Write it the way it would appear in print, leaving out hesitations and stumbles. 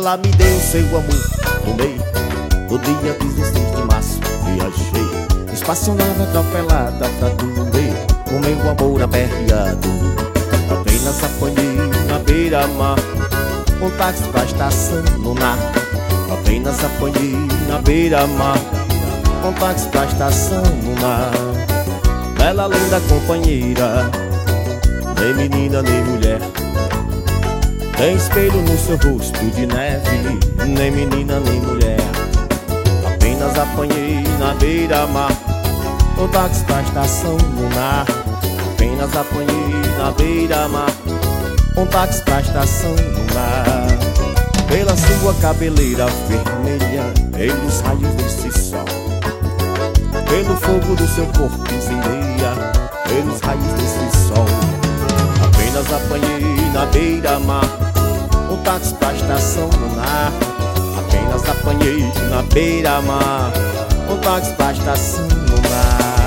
Ela me deu seu amor no meio do dia 16 de março. Viajei, espaçonave atropelada pra dormir, com meu amor aperreado. Apenas apanhei na beira-mar, um táxi pra estação no nar. Apenas apanhei na beira-mar, um táxi pra estação no nar. Bela, linda companheira, nem menina nem mulher, tem espelho no seu rosto de neve, nem menina nem mulher. Apenas apanhei na beira-mar, um táxi pra estação lunar. Apenas apanhei na beira-mar, um táxi pra estação lunar. Pela sua cabeleira vermelha, pelos raios desse sol, pelo fogo do seu corpo incendeia, pelos raios desse sol. Apenas apanhei na beira-mar, um táxi pra estação lunar. Apenas apanhei na beira-mar, um táxi pra estação lunar.